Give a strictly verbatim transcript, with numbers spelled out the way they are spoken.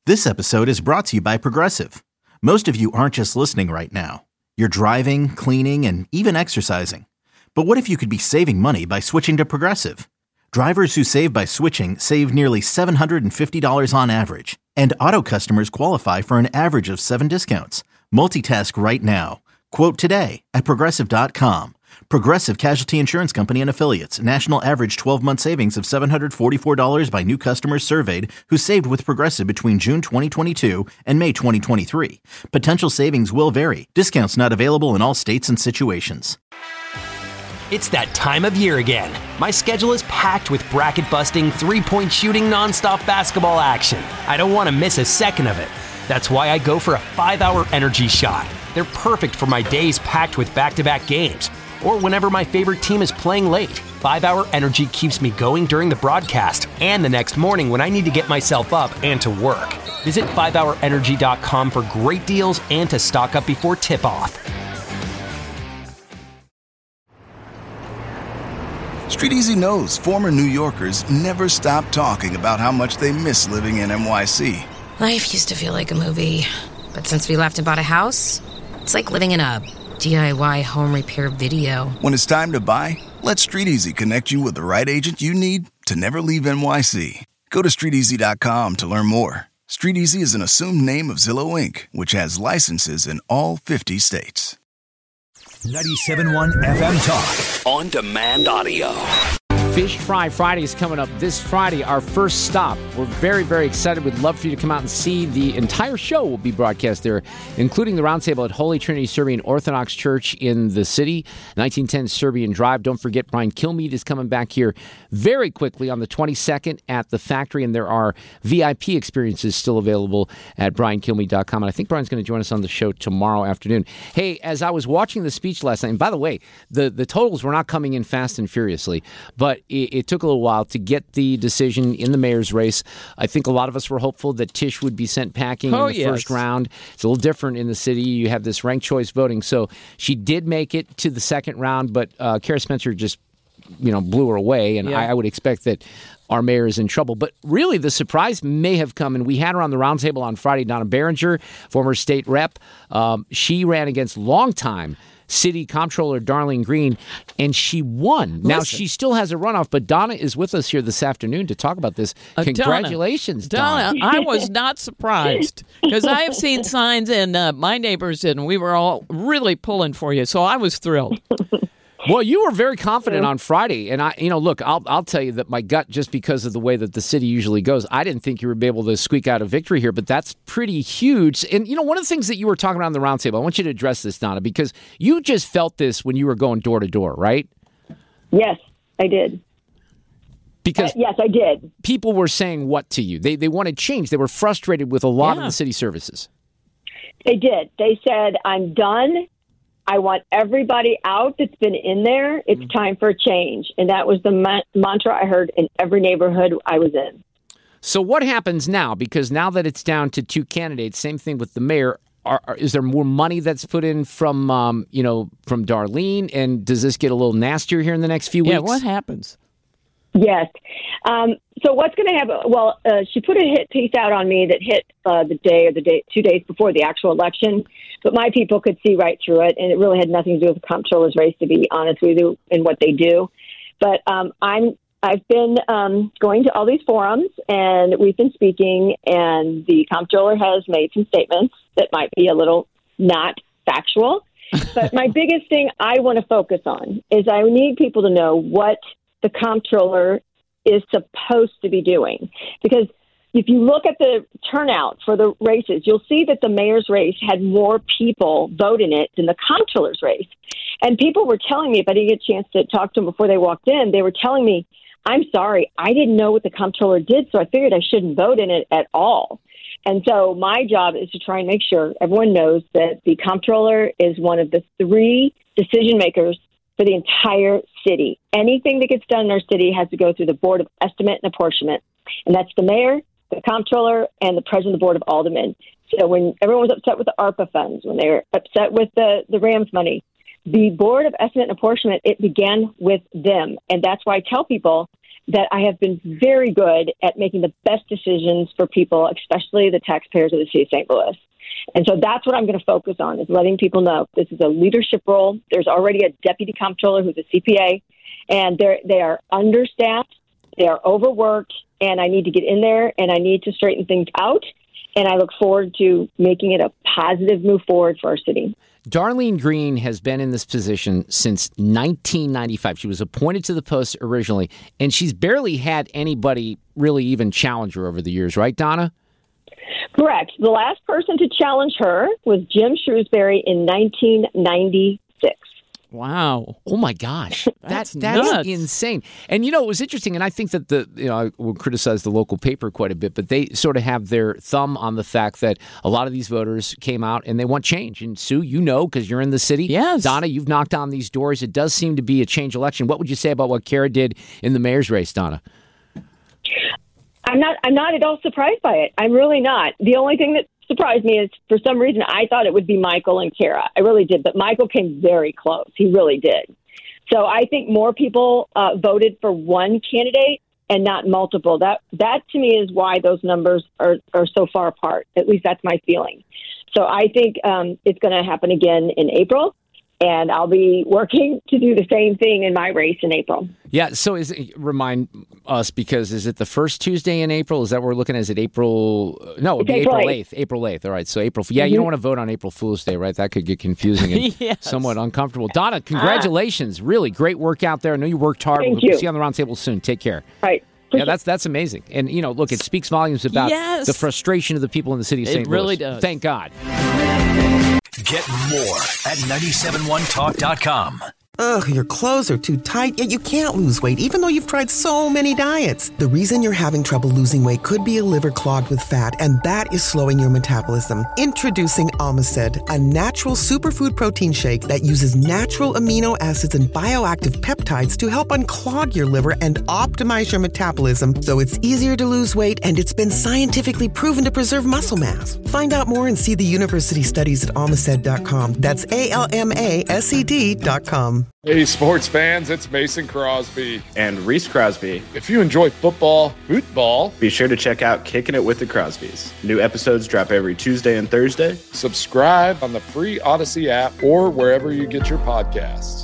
This episode is brought to you by Progressive. Most of you aren't just listening right now. You're driving, cleaning, and even exercising. But what if you could be saving money by switching to Progressive? Drivers who save by switching save nearly seven hundred fifty dollars on average. And auto customers qualify for an average of seven discounts. Multitask right now. Quote today at Progressive dot com. Progressive Casualty Insurance Company and Affiliates. National average twelve-month savings of seven hundred forty-four dollars by new customers surveyed who saved with Progressive between June twenty twenty-two and May twenty twenty-three. Potential savings will vary. Discounts not available in all states and situations. It's that time of year again. My schedule is packed with bracket-busting, three-point shooting, nonstop basketball action. I don't want to miss a second of it. That's why I go for a five-hour energy shot. They're perfect for my days packed with back-to-back games, or whenever my favorite team is playing late. five-hour Energy keeps me going during the broadcast and the next morning when I need to get myself up and to work. Visit five hour energy dot com for great deals and to stock up before tip-off. Street Easy knows former New Yorkers never stop talking about how much they miss living in N Y C. Life used to feel like a movie, but since we left and bought a house, it's like living in a D I Y home repair video. When it's time to buy, let Street Easy connect you with the right agent you need to never leave N Y C. Go to street easy dot com to learn more. Street Easy is an assumed name of Zillow Incorporated, which has licenses in all fifty states. ninety-seven point one F M Talk. On demand audio. Fish Fry Friday is coming up this Friday, our first stop. We're very, very excited. We'd love for you to come out and see. The entire show will be broadcast there, including the roundtable at Holy Trinity Serbian Orthodox Church in the city, nineteen ten Serbian Drive. Don't forget, Brian Kilmeade is coming back here very quickly on the twenty-second at the factory, and there are V I P experiences still available at brian kilmeade dot com. And I think Brian's going to join us on the show tomorrow afternoon. Hey, as I was watching the speech last night, and by the way, the, the totals were not coming in fast and furiously, but it, it took a little while to get the decision in the mayor's race. I think a lot of us were hopeful that Tish would be sent packing oh, in the yes. first round. It's a little different in the city. You have this ranked choice voting. So she did make it to the second round, but uh, Kara Spencer just, you know, blew her away. And yeah. I, I would expect that our mayor is in trouble. But really, the surprise may have come, and we had her on the roundtable on Friday, Donna Berenger, former state rep. Um, she ran against longtime City Comptroller Darlene Green, and she won. Listen. Now, she still has a runoff, but Donna is with us here this afternoon to talk about this. Uh, Congratulations, Donna. Donna. Donna, I was not surprised, because I have seen signs, and uh, my neighbors did, and we were all really pulling for you, so I was thrilled. Well, you were very confident on Friday, and I, you know, look, I'll I'll tell you that my gut, just because of the way that the city usually goes, I didn't think you would be able to squeak out a victory here, but that's pretty huge. And you know, one of the things that you were talking about on the roundtable, I want you to address this, Donna, because you just felt this when you were going door to door, right? Yes, I did. Because uh, yes, I did. People were saying what to you? They they wanted change. They were frustrated with a lot yeah. of the city services. They did. They said, "I'm done. I want everybody out that's been in there. It's mm-hmm. time for a change." And that was the ma- mantra I heard in every neighborhood I was in. So what happens now? Because now that it's down to two candidates, same thing with the mayor, are, are, is there more money that's put in from, um, you know, from Darlene? And does this get a little nastier here in the next few weeks? Yeah, what happens? Yes. Um, so what's going to happen? Well, uh, she put a hit piece out on me that hit uh, the day or the day, two days before the actual election. But my people could see right through it, and it really had nothing to do with the comptroller's race, to be honest with you, and what they do. But um, I'm I've been um, going to all these forums, and we've been speaking, and the comptroller has made some statements that might be a little not factual. But my biggest thing I want to focus on is I need people to know what the comptroller is supposed to be doing. Because if you look at the turnout for the races, you'll see that the mayor's race had more people vote in it than the comptroller's race. And people were telling me, if I didn't get a chance to talk to them before they walked in, they were telling me, I'm sorry, I didn't know what the comptroller did, so I figured I shouldn't vote in it at all. And so my job is to try and make sure everyone knows that the comptroller is one of the three decision makers for the entire city. Anything that gets done in our city has to go through the Board of Estimate and Apportionment. And that's the mayor, the comptroller, and the president of the Board of Aldermen. So when everyone was upset with the ARPA funds, when they were upset with the, the RAMS money, the Board of Estimate and Apportionment, it began with them. And that's why I tell people, that I have been very good at making the best decisions for people, especially the taxpayers of the city of Saint Louis. And so that's what I'm going to focus on, is letting people know this is a leadership role. There's already a deputy comptroller who's a C P A, and they're, they are understaffed, they are overworked, and I need to get in there and I need to straighten things out. And I look forward to making it a positive move forward for our city. Darlene Green has been in this position since nineteen ninety-five. She was appointed to the post originally, and she's barely had anybody really even challenge her over the years, right, Donna? Correct. The last person to challenge her was Jim Shrewsbury in nineteen ninety-six. Wow. Oh, my gosh. That's, that, that's nuts. insane. And, you know, it was interesting, and I think that the, you know, I will criticize the local paper quite a bit, but they sort of have their thumb on the fact that a lot of these voters came out and they want change. And, Sue, you know, because you're in the city. Yes. Donna, you've knocked on these doors. It does seem to be a change election. What would you say about what Kara did in the mayor's race, Donna? I'm not, I'm not at all surprised by it. I'm really not. The only thing that surprised me is, for some reason, I thought it would be Michael and Kara. I really did, but Michael came very close. He really did. So I think more people uh, voted for one candidate and not multiple. That, that to me is why those numbers are, are so far apart. At least that's my feeling. So I think um, it's going to happen again in April. And I'll be working to do the same thing in my race in April. Yeah, so is it, remind us, because is it the first Tuesday in April? Is that what we're looking at? Is it April? No, it would be April, April eighth. April eighth. All right, so April. Yeah, mm-hmm. You don't want to vote on April Fool's Day, right? That could get confusing and yes. somewhat uncomfortable. Donna, congratulations. Ah. Really great work out there. I know you worked hard. Thank we'll you. see you on the round table soon. Take care. Right. Yeah, that's that's amazing. And, you know, look, it speaks volumes about yes. the frustration of the people in the city of Saint Louis. It really Louis. does. Thank God. Get more at nine seven one talk dot com. Ugh, your clothes are too tight, yet you can't lose weight, even though you've tried so many diets. The reason you're having trouble losing weight could be a liver clogged with fat, and that is slowing your metabolism. Introducing Omicid, a natural superfood protein shake that uses natural amino acids and bioactive peptides to help unclog your liver and optimize your metabolism so it's easier to lose weight, and it's been scientifically proven to preserve muscle mass. Find out more and see the university studies at Omicid dot com. That's A L M A S E D dot com. Hey, sports fans, it's Mason Crosby. And Reese Crosby. If you enjoy football, football, be sure to check out Kicking It with the Crosbys. New episodes drop every Tuesday and Thursday. Subscribe on the free Odyssey app or wherever you get your podcasts.